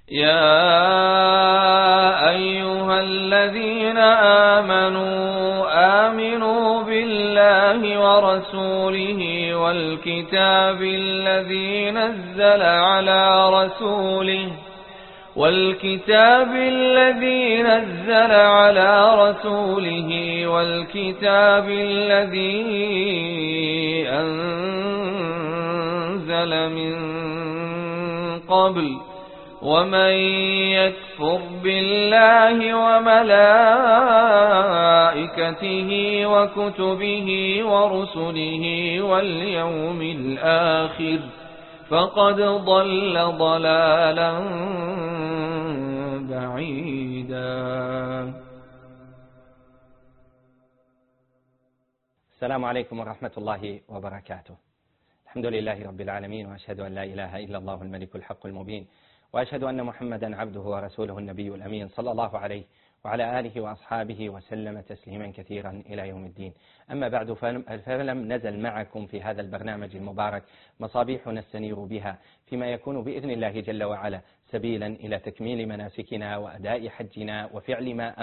يا أيها الذين آمنوا بالله ورسوله والكتاب الذي نزل على رسوله والكتاب الذي أنزل من قبل ومن يكفر بالله وملائكته وكتبه ورسله واليوم الآخر فقد ضل ضلالا بعيدا. السلام عليكم ورحمة الله وبركاته. الحمد لله رب العالمين، وأشهد أن لا إله إلا الله الملك الحق المبين، وأشهد أن محمدا عبده ورسوله النبي الأمين صلى الله عليه وعلى آله وأصحابه وسلم تسليما كثيرا إلى يوم الدين. أما بعد، فلم نزل معكم في هذا البرنامج المبارك مصابيح نستنير بها فيما يكون بإذن الله جل وعلا سبيلا إلى تكميل مناسكنا وأداء حجنا وفعل ما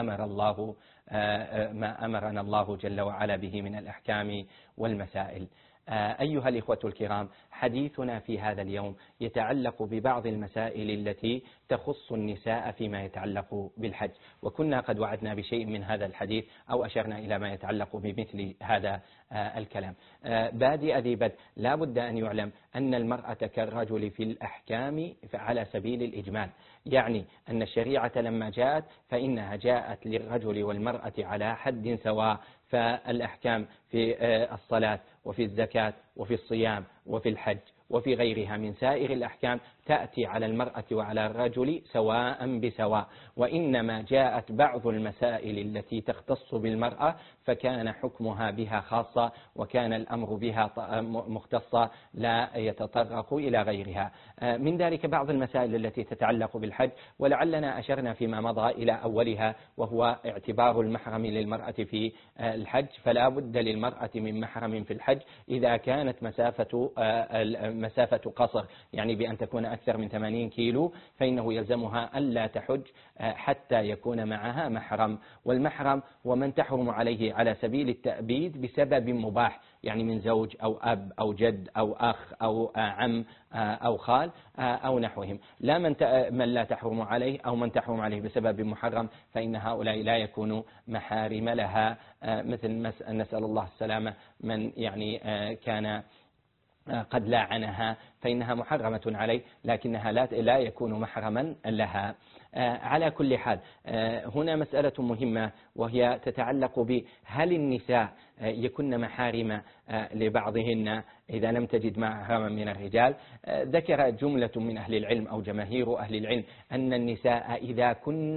أمرنا الله جل وعلا به من الأحكام والمسائل. أيها الإخوة الكرام، حديثنا في هذا اليوم يتعلق ببعض المسائل التي تخص النساء فيما يتعلق بالحج، وكنا قد وعدنا بشيء من هذا الحديث أو أشرنا إلى ما يتعلق بمثل هذا الكلام. بادئ ذي بدء، لا بد أن يعلم أن المرأة كالرجل في الأحكام على سبيل الإجمال، يعني أن الشريعة لما جاءت فإنها جاءت للرجل والمرأة على حد سواء، فالأحكام في الصلاة وفي الزكاة وفي الصيام وفي الحج وفي غيرها من سائر الأحكام تأتي على المرأة وعلى الرجل سواء بسواء، وإنما جاءت بعض المسائل التي تختص بالمرأة فكان حكمها بها خاصة وكان الأمر بها مختصة لا يتطرق إلى غيرها. من ذلك بعض المسائل التي تتعلق بالحج، ولعلنا أشرنا فيما مضى إلى أولها، وهو اعتبار المحرم للمرأة في الحج. فلا بد للمرأة من محرم في الحج إذا كانت مسافة قصر، يعني بأن تكون أكثر من 80 كيلو، فإنه يلزمها ألا تحج حتى يكون معها محرم. والمحرم ومن تحرم عليه على سبيل التأبيد بسبب مباح، يعني من زوج أو أب أو جد أو أخ أو عم أو خال أو نحوهم. لا من لا تحرم عليه أو من تحرم عليه بسبب محرم، فإن هؤلاء لا يكونوا محارم لها، مثل نسأل الله السلامة من يعني كان قد لاعنها فإنها محرمة عليه لكنها لا يكون محرما لها. على كل حال، هنا مسألة مهمة وهي تتعلق بهل النساء يكن محارم لبعضهن إذا لم تجد محرما من الرجال. ذكر جملة من أهل العلم أو جماهير أهل العلم أن النساء إذا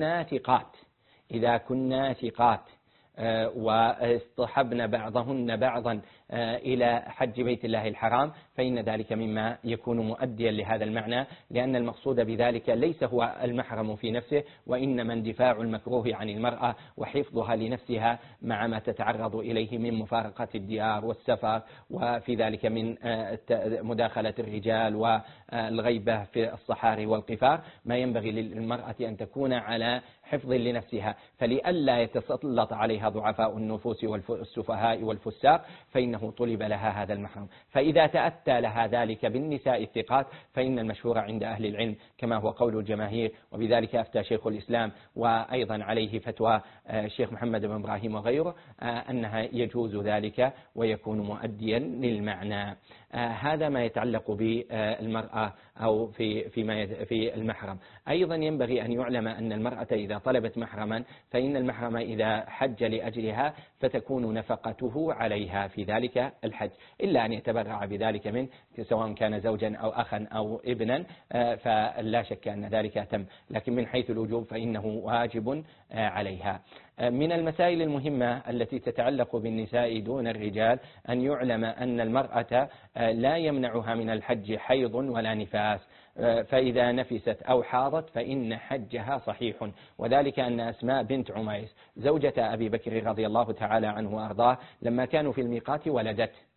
كنا ثقات واصطحبن بعضهن بعضا إلى حج بيت الله الحرام فإن ذلك مما يكون مؤديا لهذا المعنى، لأن المقصود بذلك ليس هو المحرم في نفسه، وإنما اندفاع المكروه عن المرأة وحفظها لنفسها مع ما تتعرض إليه من مفارقة الديار والسفر، وفي ذلك من مداخلة الرجال والغيبة في الصحاري والقفار، ما ينبغي للمرأة أن تكون على حفظ لنفسها، فلئلا يتسلط عليها ضعفاء النفوس والسفهاء والفساق فإنه طلب لها هذا المحرم. فإذا تأتى لها ذلك بالنساء الثقات فإن المشهور عند أهل العلم كما هو قول الجماهير، وبذلك أفتى شيخ الإسلام وأيضا عليه فتوى الشيخ محمد بن إبراهيم وغيره، أنها يجوز ذلك ويكون مؤديا للمعنى. هذا ما يتعلق بالمرأة أو في المحرم. أيضا ينبغي أن يعلم أن المرأة إذا طلبت محرما فإن المحرم إذا حج لأجلها فتكون نفقته عليها في ذلك الحج، إلا أن يتبرع بذلك منه سواء كان زوجا أو أخا أو ابنا، فلا شك أن ذلك تم، لكن من حيث الوجوب فإنه واجب عليها. من المسائل المهمة التي تتعلق بالنساء دون الرجال أن يعلم أن المرأة لا يمنعها من الحج حيض ولا نفاس، فإذا نفست أو حاضت فإن حجها صحيح، وذلك أن أسماء بنت عميس زوجة أبي بكر رضي الله تعالى عنه وأرضاه لما كانوا في الميقات ولدت،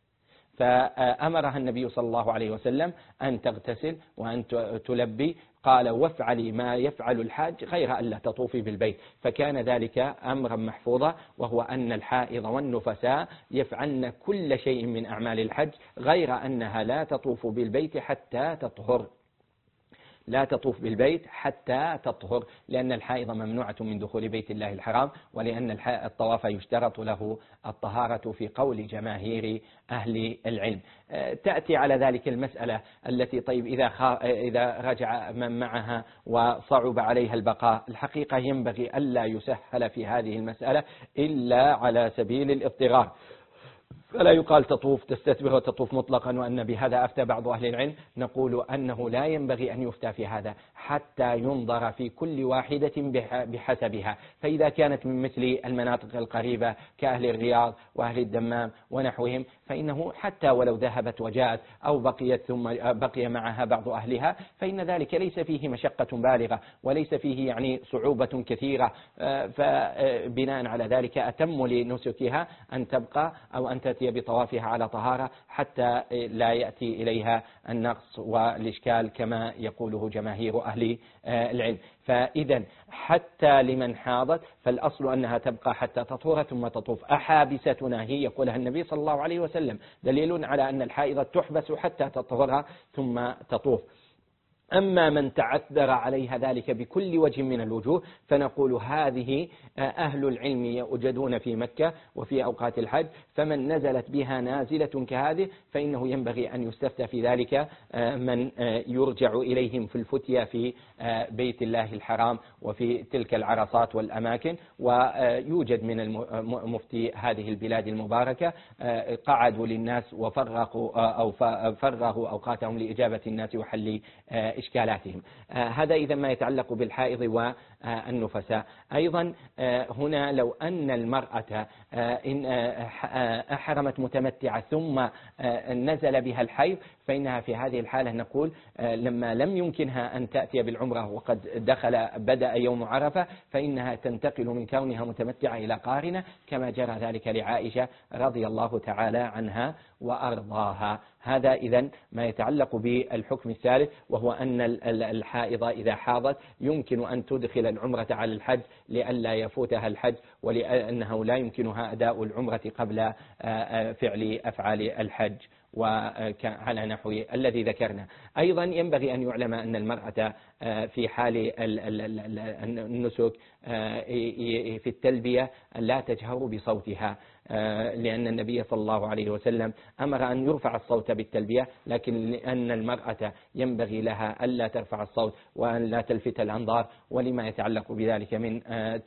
فأمرها النبي صلى الله عليه وسلم أن تغتسل وأن تلبي. قال وافعلي ما يفعل الحاج غير أن لا تطوفي بالبيت، فكان ذلك أمرا محفوظا، وهو أن الحائض والنفساء يفعلن كل شيء من أعمال الحج غير أنها لا تطوف بالبيت حتى تطهر، لا تطوف بالبيت حتى تطهر، لأن الحائض ممنوعة من دخول بيت الله الحرام، ولأن الطواف يشترط له الطهارة في قول جماهير أهل العلم. تأتي على ذلك المسألة التي طيب إذا رجع من معها وصعب عليها البقاء، الحقيقة ينبغي ألا يسهل في هذه المسألة إلا على سبيل الاضطرار، فلا يقال تطوف تستتبه وتطوف مطلقا، وأن بهذا أفتى بعض أهل العلم. نقول أنه لا ينبغي أن يفتى في هذا حتى ينظر في كل واحدة بحسبها، فإذا كانت من مثل المناطق القريبة كأهل الرياض وأهل الدمام ونحوهم، فإنه حتى ولو ذهبت وجاءت أو بقيت ثم بقي معها بعض أهلها، فإن ذلك ليس فيه مشقة بالغة وليس فيه يعني صعوبة كثيرة، فبناء على ذلك أتم لنسكها أن تبقى أو أن تأتي بطوافها على طهارة حتى لا يأتي إليها النقص والإشكال كما يقوله جماهير أهل العلم. فإذا حتى لمن حاضت فالأصل أنها تبقى حتى تطهر ثم تطوف. أحابستنا هي يقولها النبي صلى الله عليه وسلم دليل على أن الحائض تحبس حتى تطهر ثم تطوف. أما من تعذر عليها ذلك بكل وجه من الوجوه فنقول هذه أهل العلم يوجدون في مكة وفي أوقات الحج، فمن نزلت بها نازلة كهذه فإنه ينبغي أن يستفتى في ذلك من يرجع إليهم في الفتية في بيت الله الحرام وفي تلك العرصات والأماكن. ويوجد من مفتي هذه البلاد المباركة قعدوا للناس فرغوا أوقاتهم لإجابة الناس وحل إشكالاتهم. هذا إذا ما يتعلق بالحائض والنفساء. أيضا هنا لو أن المرأة إن أحرمت متمتعة ثم نزل بها الحيض فإنها في هذه الحالة نقول لما لم يمكنها أن تأتي بالعمرة وقد بدأ يوم عرفة فإنها تنتقل من كونها متمتعة إلى قارنة كما جرى ذلك لعائشة رضي الله تعالى عنها وأرضاها. هذا إذن ما يتعلق بالحكم الثالث، وهو أن الحائض إذا حاضت يمكن أن تدخل العمرة على الحج لئلا يفوتها الحج، ولأنه لا يمكنها أداء العمرة قبل فعل أفعال الحج وعلى نحو الذي ذكرنا. أيضا ينبغي أن يعلم أن المرأة في حال النسك في التلبية لا تجهر بصوتها، لأن النبي صلى الله عليه وسلم أمر أن يرفع الصوت بالتلبية، لكن لأن المرأة ينبغي لها ألا ترفع الصوت وأن لا تلفت الأنظار، ولما يتعلق بذلك من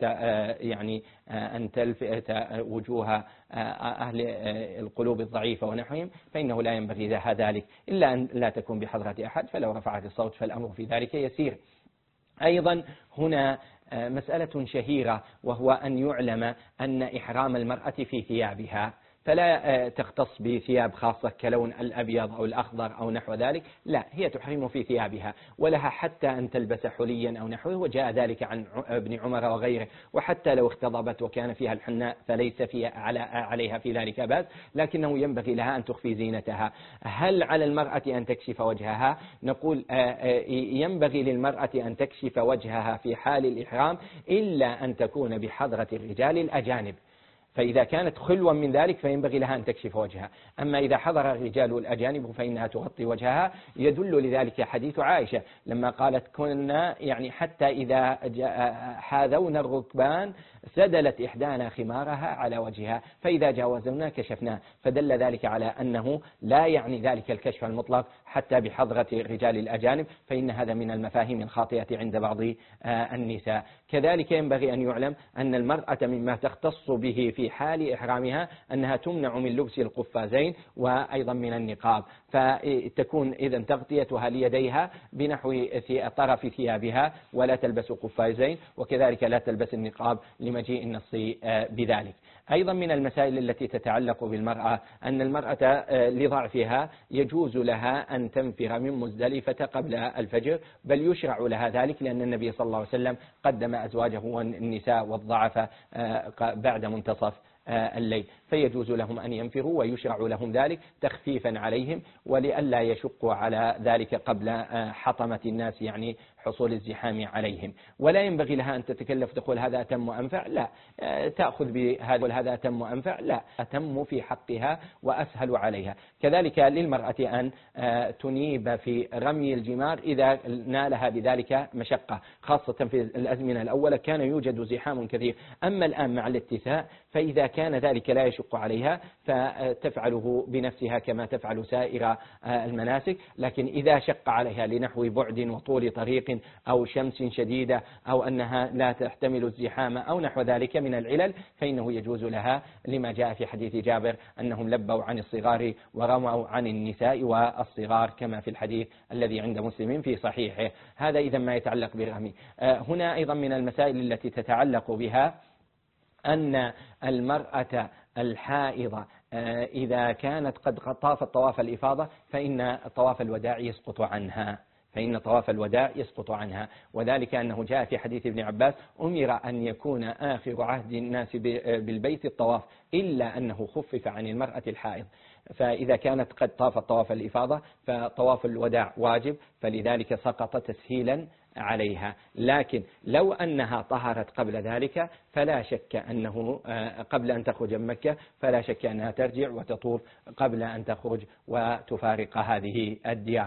يعني أن تلفت وجوه أهل القلوب الضعيفة ونحوهم، فإنه لا ينبغي لها ذلك إلا أن لا تكون بحضرة أحد، فلو رفعت الصوت فالأمر في ذلك يسير. أيضا هنا مسألة شهيرة، وهو أن يعلم أن إحرام المرأة في ثيابها، فلا تختص بثياب خاصة كلون الأبيض أو الأخضر أو نحو ذلك، لا، هي تحرم في ثيابها، ولها حتى أن تلبس حليا أو نحوه، وجاء ذلك عن ابن عمر وغيره. وحتى لو اختضبت وكان فيها الحناء فليس عليها في ذلك بأس، لكنه ينبغي لها أن تخفي زينتها. هل على المرأة أن تكشف وجهها؟ نقول ينبغي للمرأة أن تكشف وجهها في حال الإحرام إلا أن تكون بحضرة الرجال الأجانب، فإذا كانت خلوا من ذلك فينبغي لها أن تكشف وجهها. أما إذا حضر الرجال الأجانب فإنها تغطي وجهها. يدل لذلك حديث عائشة لما قالت كنا يعني حتى إذا حاذونا الركبان سدلت إحدانا خمارها على وجهها، فإذا جاوزنا كشفناه، فدل ذلك على أنه لا يعني ذلك الكشف المطلق حتى بحضرة الرجال الأجانب، فإن هذا من المفاهيم الخاطئة عند بعض النساء. كذلك ينبغي أن يعلم أن المرأة مما تختص به في حال إحرامها أنها تمنع من لبس القفازين وأيضا من النقاب، فتكون إذن تغطيتها ليديها بنحو طرف ثيابها ولا تلبس قفازين، وكذلك لا تلبس النقاب لمجيء النص بذلك. أيضا من المسائل التي تتعلق بالمرأة أن المرأة لضعفها يجوز لها أن تنفر من مزدلفة قبل الفجر، بل يشرع لها ذلك، لأن النبي صلى الله عليه وسلم قدم أزواجه والنساء والضعف بعد منتصف الليل. فيجوز لهم أن ينفروا ويشرع لهم ذلك تخفيفا عليهم ولئلا يشقوا على ذلك قبل حطمة الناس، يعني حصول الزحام عليهم. ولا ينبغي لها أن تتكلف تقول هذا أتم وأنفع، لا، تأخذ بهذا وهذا أتم وأنفع، لا، أتم في حقها وأسهل عليها. كذلك للمرأة أن تنيب في رمي الجمار إذا نالها بذلك مشقة، خاصة في الأزمنة الأولى كان يوجد زحام كثير. أما الآن مع الاتساع فإذا كان ذلك لا يشق عليها فتفعله بنفسها كما تفعل سائر المناسك. لكن إذا شق عليها لنحو بعد وطول طريق أو شمس شديدة أو أنها لا تحتمل الزحام أو نحو ذلك من العلل فإنه يجوز لها، لما جاء في حديث جابر أنهم لبوا عن الصغار ورموا عن النساء والصغار كما في الحديث الذي عند مسلم في صحيحه. هذا إذا ما يتعلق بالرمي. هنا أيضا من المسائل التي تتعلق بها أن المرأة الحائضة إذا كانت قد طافت طواف الإفاضة فإن طواف الوداع يسقط عنها، وذلك أنه جاء في حديث ابن عباس أمر أن يكون آخر عهد الناس بالبيت الطواف إلا أنه خفف عن المرأة الحائض. فإذا كانت قد طافت طواف الإفاضة فطواف الوداع واجب، فلذلك سقط تسهيلا عليها. لكن لو أنها طهرت قبل ذلك فلا شك أنه قبل أن تخرج من مكة فلا شك أنها ترجع وتطوف قبل أن تخرج وتفارق هذه الديار.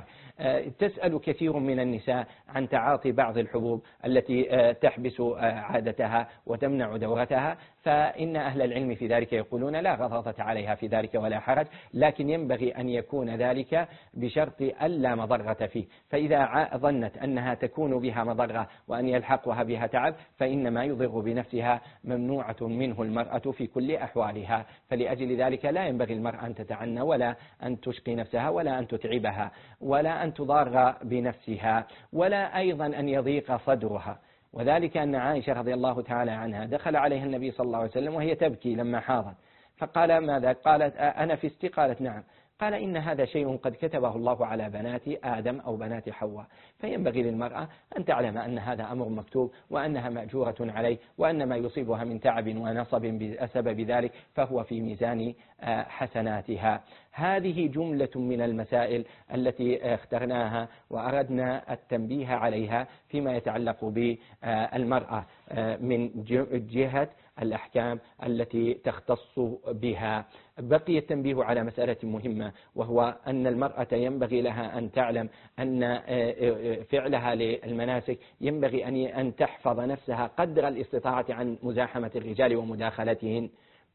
تسأل كثير من النساء عن تعاطي بعض الحبوب التي تحبس عادتها وتمنع دورتها، فإن أهل العلم في ذلك يقولون لا غضاضة عليها في ذلك ولا حرج، لكن ينبغي أن يكون ذلك بشرط ألا مضرة فيه. فإذا ظنت أنها تكون بها مضرة وأن يلحقها بها تعب فإن ما يضر بنفسها ممنوعة منه المرأة في كل أحوالها. فلأجل ذلك لا ينبغي المرأة أن تتعنى ولا أن تشقي نفسها ولا أن تتعبها ولا أن تضار بنفسها ولا أيضا أن يضيق صدرها. وذلك أن عائشة رضي الله تعالى عنها دخل عليها النبي صلى الله عليه وسلم وهي تبكي لما حاضت، فقال ماذا؟ قالت أنفستي؟ قالت نعم. قال إن هذا شيء قد كتبه الله على بنات آدم أو بنات حواء، فينبغي للمرأة أن تعلم أن هذا أمر مكتوب وأنها مأجورة عليه، وأن ما يصيبها من تعب ونصب بسبب ذلك فهو في ميزان حسناتها. هذه جملة من المسائل التي اخترناها وأردنا التنبيه عليها فيما يتعلق بالمرأة من جهة الأحكام التي تختص بها. بقي التنبيه على مسألة مهمة، وهو أن المرأة ينبغي لها أن تعلم أن فعلها للمناسك ينبغي أن تحفظ نفسها قدر الاستطاعة عن مزاحمة الرجال ومداخلتهن.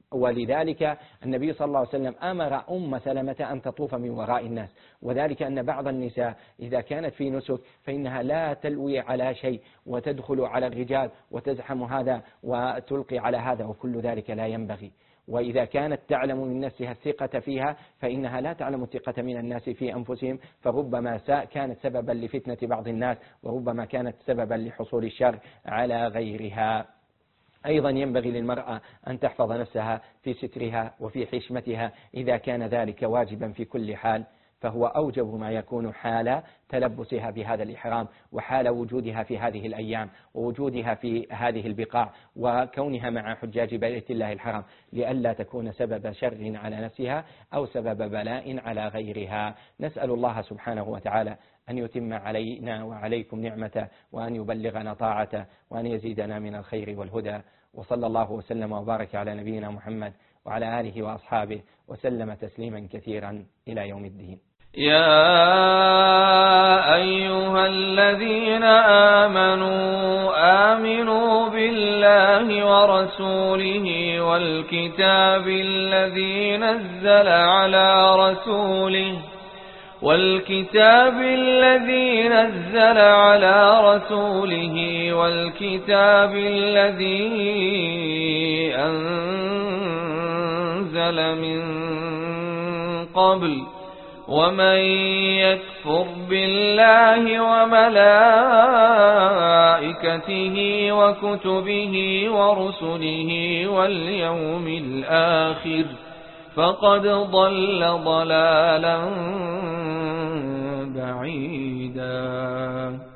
ولذلك النبي صلى الله عليه وسلم أمر أم سلمة أن تطوف من وراء الناس، وذلك أن بعض النساء إذا كانت في نسك فإنها لا تلوي على شيء وتدخل على الرجال وتزحم هذا وتلقي على هذا، وكل ذلك لا ينبغي. وإذا كانت تعلم من نفسها الثقة فيها فإنها لا تعلم الثقة من الناس في أنفسهم، فربما كانت سببا لفتنة بعض الناس وربما كانت سببا لحصول الشر على غيرها. أيضا ينبغي للمرأة أن تحفظ نفسها في سترها وفي حشمتها إذا كان ذلك واجبا في كل حال، فهو أوجب ما يكون حال تلبسها بهذا الإحرام وحال وجودها في هذه الأيام ووجودها في هذه البقاع وكونها مع حجاج بيت الله الحرام، لئلا تكون سبب شر على نفسها أو سبب بلاء على غيرها. نسأل الله سبحانه وتعالى أن يتم علينا وعليكم نعمته وأن يبلغنا طاعته وأن يزيدنا من الخير والهدى. وصلى الله وسلم وبارك على نبينا محمد وعلى آله وأصحابه وسلم تسليما كثيرا إلى يوم الدين. يا أيها الذين آمنوا بالله ورسوله والكتاب الذي نزل على رسوله والكتاب الذي أنزل من قبل، ومن يكفر بالله وملائكته وكتبه ورسله واليوم الآخر فقد ضل ضلالا بعيدا.